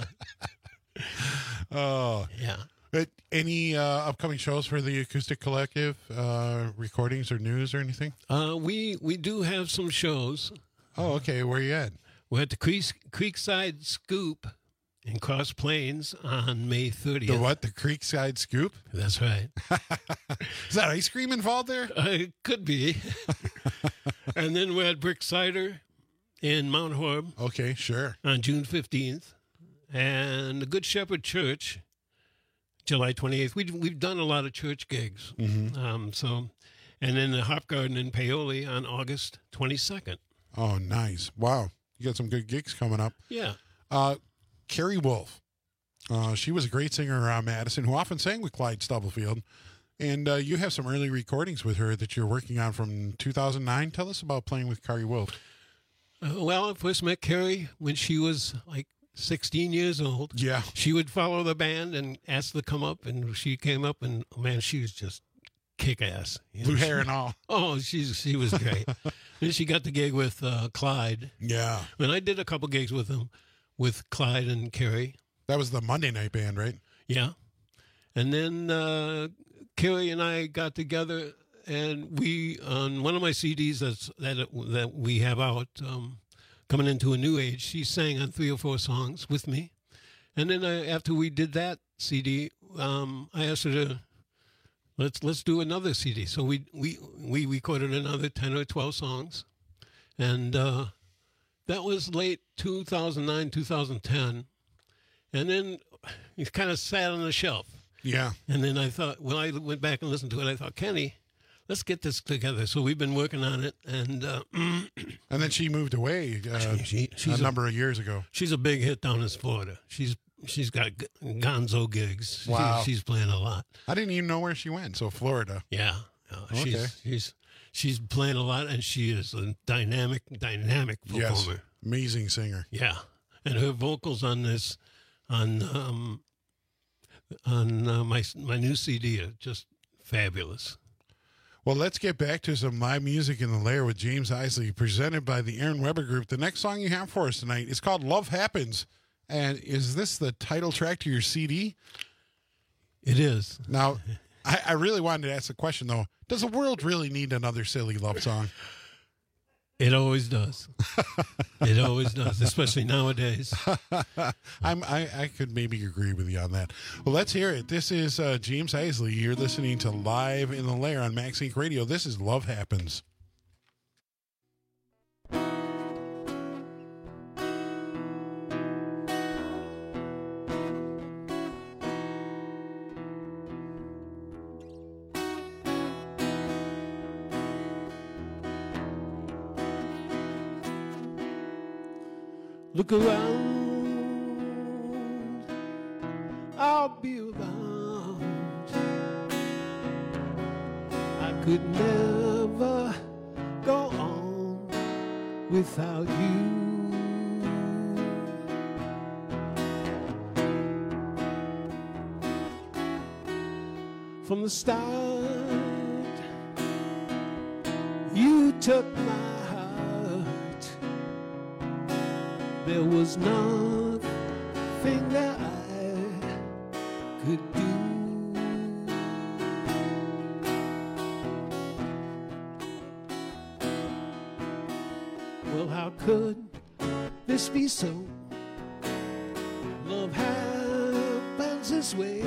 Oh, yeah. But any uh, upcoming shows for the Acoustic Collective, uh, recordings or news or anything? Uh, we we do have some shows. Oh, okay. Where are you at? We're at the Creek, Creekside Scoop in Cross Plains on May thirtieth. The what? The Creekside Scoop? That's right. Is that ice cream involved there? Uh, it could be. And then we're at Brick Cider in Mount Horeb. Okay, sure. On June fifteenth. And the Good Shepherd Church, July twenty-eighth. We, we've done a lot of church gigs. Mm-hmm. Um, so, and then the Hop Garden in Paoli on August twenty-second. Oh, nice. Wow. You got some good gigs coming up. Yeah. Uh, Carrie Wolf. Uh, she was a great singer around Madison who often sang with Clyde Stubblefield. And uh, you have some early recordings with her that you're working on from two thousand nine. Tell us about playing with Carrie Wolf. Uh, well, I first met Carrie when she was like sixteen years old. Yeah. She would follow the band and ask to come up, and she came up, and oh, man, she was just kick-ass. You know, Blue hair she, and all. Oh, she's she was great. Then she got the gig with uh, Clyde. Yeah. And I did a couple gigs with him, with Clyde and Carrie. That was the Monday night band, right? Yeah. And then uh, Carrie and I got together, and we, on one of my C Ds that's, that that we have out, um, Coming Into a New Age, she sang on three or four songs with me. And then I, after we did that C D, um, I asked her to, let's let's do another C D. So we we, we recorded another ten or twelve songs. And uh, that was late two thousand nine, two thousand ten. And then it kind of sat on the shelf. Yeah. And then I thought, well, I went back and listened to it. I thought, Kenny, let's get this together. So we've been working on it, and uh, and then she moved away uh, she, she, she's a number of years ago. She's a big hit down in Florida. She's she's got g- gonzo gigs. Wow, she, she's playing a lot. I didn't even know where she went. So Florida. Yeah, uh, okay. She's, she's she's playing a lot, and she is a dynamic, dynamic performer. Yes, amazing singer. Yeah, and her vocals on this, on um, on uh, my my new C D are just fabulous. Well, let's get back to some live music in the Lair with James Isley, presented by the Aaron Weber Group. The next song you have for us tonight is called Love Happens. And is this the title track to your C D? It is. Now, I, I really wanted to ask the question, though. Does the world really need another silly love song? It always does. It always does, especially nowadays. I'm, I, I could maybe agree with you on that. Well, let's hear it. This is uh, James Isley. You're listening to Live in the Lair on Max Inc Radio. This is Love Happens. Look around, I'll be around. I could never go on without you. From the start, you took my heart. There was nothing that I could do. Well, how could this be so? Love happens this way.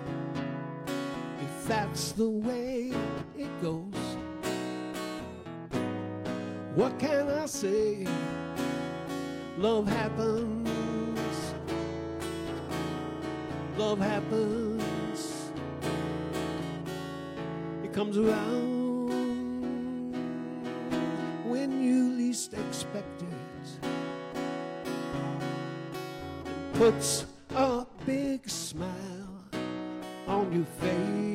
If that's the way it goes, what can I say? Love happens. Love happens. It comes around when you least expect it, and puts a big smile on your face.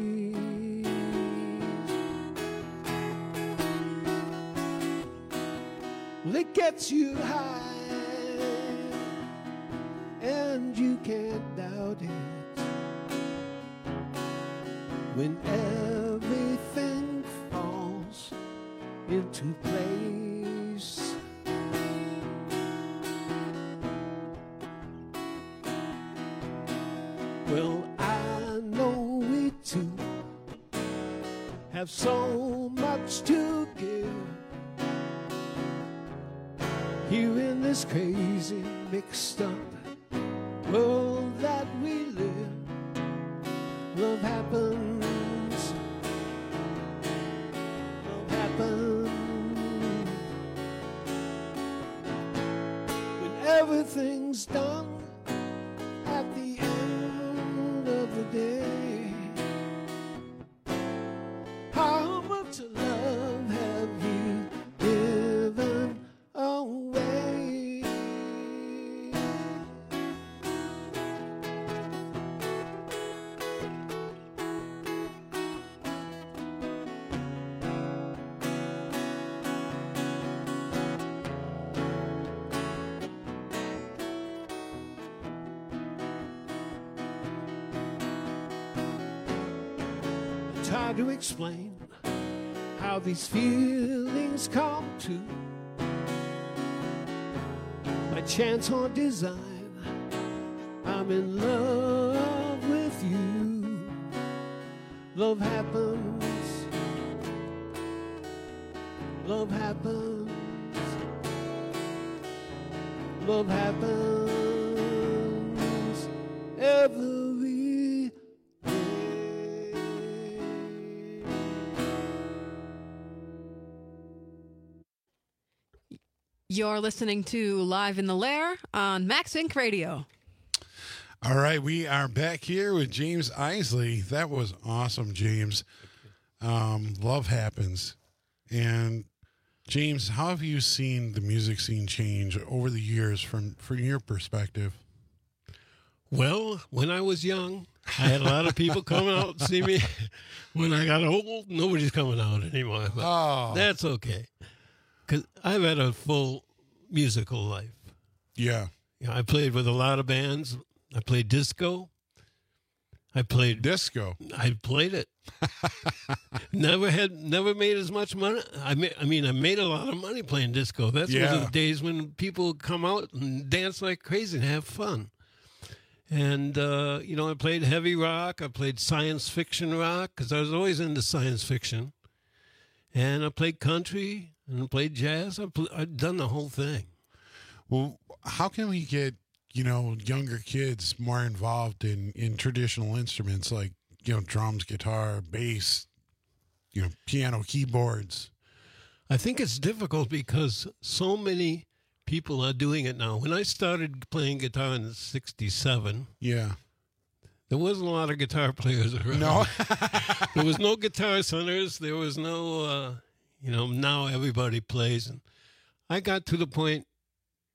Well, it gets you high, and you can't doubt it. When everything falls into place, well, I know we two have so much to give here in this crazy mixed up world that we live. Love happens. Love happens when everything's done at the end of the day. How much love have you given away? It's hard to explain how these feelings come to, by chance or design. I'm in love with you. Love happens. Love happens. Love happens every You're listening to Live in the Lair on Max Inc Radio. All right, we are back here with James Isley. That was awesome, James. Um, love happens. And James, how have you seen the music scene change over the years from from your perspective? Well, when I was young, I had a lot of people come out and see me. When I got old, nobody's coming out anymore. But oh. That's okay. Because I've had a full musical life. Yeah. You know, I played with a lot of bands. I played disco. I played disco. I played it. never had, never made as much money. I mean, I mean, I made a lot of money playing disco. That's Yeah. one of the days when people come out and dance like crazy and have fun. And uh, you know, I played heavy rock. I played science fiction rock because I was always into science fiction. And I played country and I played jazz. I pl- I've done the whole thing. Well, how can we get, you know, younger kids more involved in, in traditional instruments like, you know, drums, guitar, bass, you know, piano, keyboards? I think it's difficult because so many people are doing it now. When I started playing guitar in sixty-seven, yeah, there wasn't a lot of guitar players around. No. There was no guitar centers. There was no, uh, you know, now everybody plays. And I got to the point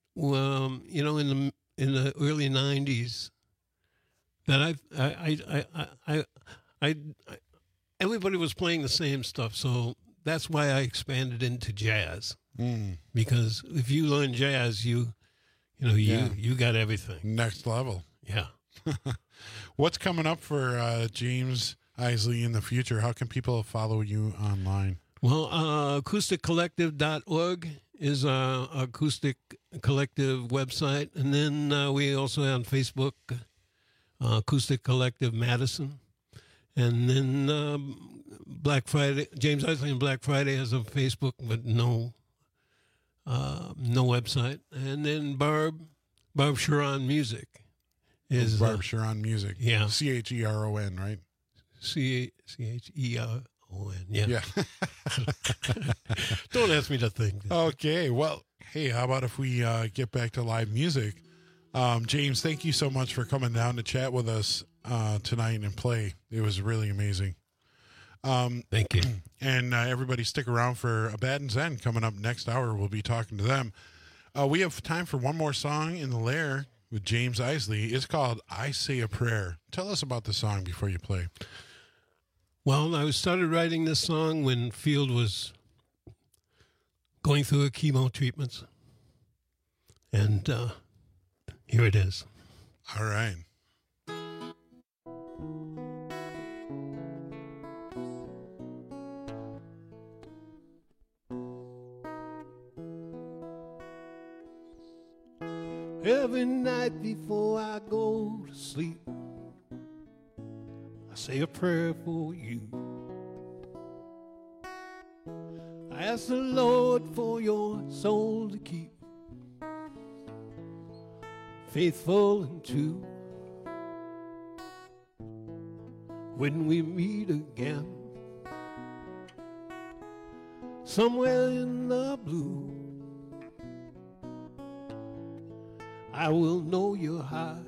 um, you know, in the in the early nineties, that I I I I I, I, I everybody was playing the same stuff, so that's why I expanded into jazz. Mm. Because if you learn jazz, you you know you Yeah. you got everything. Next level. Yeah. What's coming up for uh, James Isley in the future? How can people follow you online? Well, uh, acoustic collective dot org is our acoustic collective website. And then uh, we also have on Facebook, uh, Acoustic Collective Madison. And then um, Black Friday, James Isley and Black Friday has a Facebook, but no uh, no website. And then Barb, Barb Sharon Music is Barb uh, Sharon Music. Yeah. C H E R O N, right? C H E R O N, yeah. Yeah. Don't ask me to think. Okay, well, hey, how about if we uh, get back to live music? Um, James, thank you so much for coming down to chat with us uh, tonight and play. It was really amazing. Um, thank you. And uh, everybody stick around for Abaddon's End coming up next hour. We'll be talking to them. Uh, we have time for one more song in the Lair with James Isley. It's called I Say a Prayer. Tell us about the song before you play. Well, I started writing this song when Field was going through her chemo treatments. And uh, here it is. All right. Every night before I go to sleep, I say a prayer for you. I ask the Lord for your soul to keep faithful and true. When we meet again, somewhere in the blue, I will know your heart.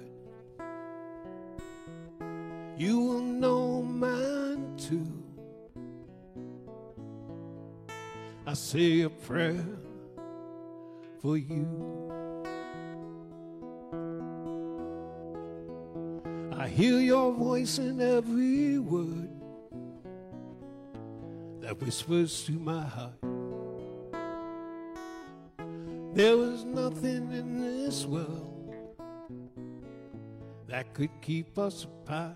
You will know mine too. I say a prayer for you. I hear your voice in every word that whispers to my heart. There was nothing in this world that could keep us apart.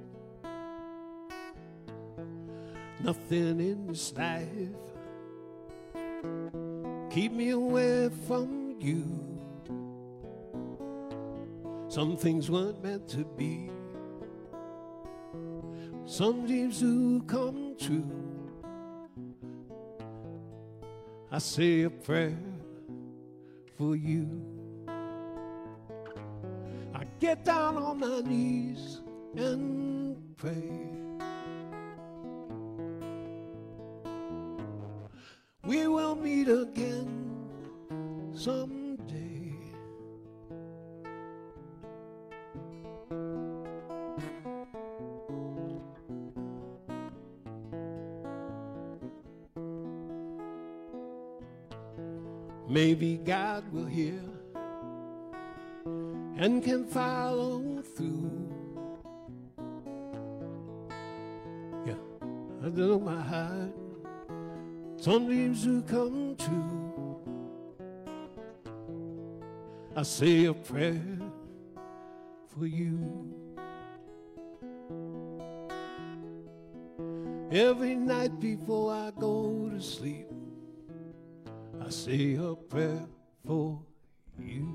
Nothing in this life keep me away from you. Some things weren't meant to be. Some dreams do come true. I say a prayer for you. I get down on my knees and pray. We will meet again someday. Maybe God will hear and can follow through. Yeah, I know my heart. Some dreams do come true. I say a prayer for you. Every night before I go to sleep, I say a prayer for you.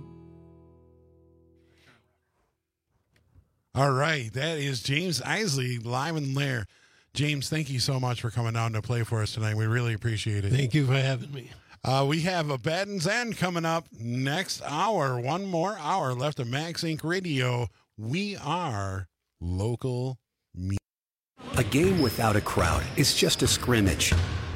All right, that is James Isley live in Lair. James, thank you so much for coming down to play for us tonight. We really appreciate it. Thank you for having me. Uh, we have Abaddon's End coming up next hour. One more hour left of Max Incorporated. Radio. We are local media. A game without a crowd is just a scrimmage.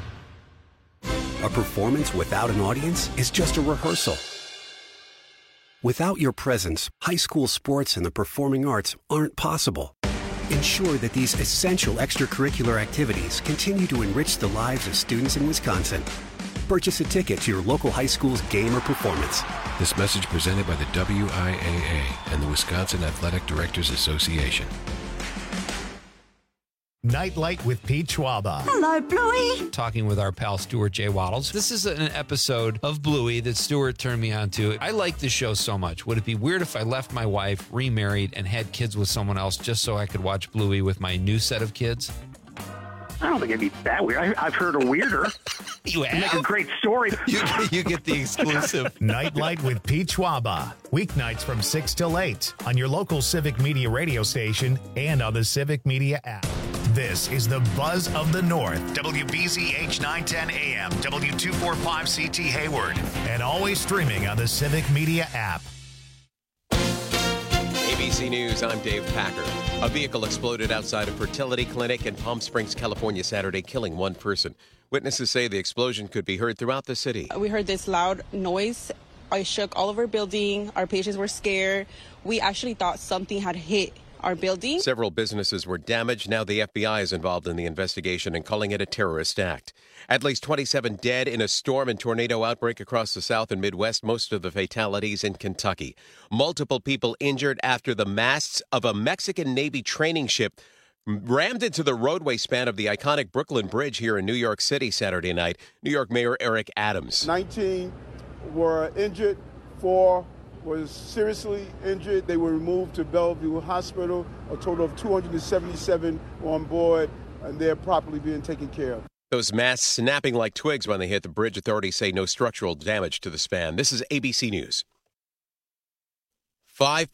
A performance without an audience is just a rehearsal. Without your presence, high school sports and the performing arts aren't possible. Ensure that these essential extracurricular activities continue to enrich the lives of students in Wisconsin. purchase a ticket to your local high school's game or performance. This message presented by the W I A A and the Wisconsin Athletic Directors Association. Nightlight with Pete Schwaba. Hello, Bluey. Talking with our pal Stuart J. Waddles. This is an episode of Bluey that Stuart turned me on to. I like this show so much. Would it be weird if I left my wife, remarried, and had kids with someone else just so I could watch Bluey with my new set of kids? I don't think it'd be that weird. I, I've heard a weirder. You have? Make a great story. You, you get the exclusive. Nightlight with Pete Schwaba. Weeknights from six till eight on your local Civic Media radio station and on the Civic Media app. This is the Buzz of the North. W B Z H nine ten A M, W two forty-five C T Hayward, and always streaming on the Civic Media app. A B C News, I'm Dave Packer. A vehicle exploded outside a fertility clinic in Palm Springs, California, Saturday, killing one person. Witnesses say the explosion could be heard throughout the city. We heard this loud noise. I shook all of our building. Our patients were scared. We actually thought something had hit our building. Several businesses were damaged. Now the F B I is involved in the investigation and calling it a terrorist act. At least twenty-seven dead in a storm and tornado outbreak across the South and Midwest, most of the fatalities in Kentucky. Multiple people injured after the masts of a Mexican Navy training ship rammed into the roadway span of the iconic Brooklyn Bridge here in New York City Saturday night. New York Mayor Eric Adams. nineteen were injured, four was seriously injured. They were removed to Bellevue Hospital. A total of two hundred seventy-seven were on board, and they're properly being taken care of. Those masts snapping like twigs when they hit the bridge. Authorities say no structural damage to the span. This is A B C News. Five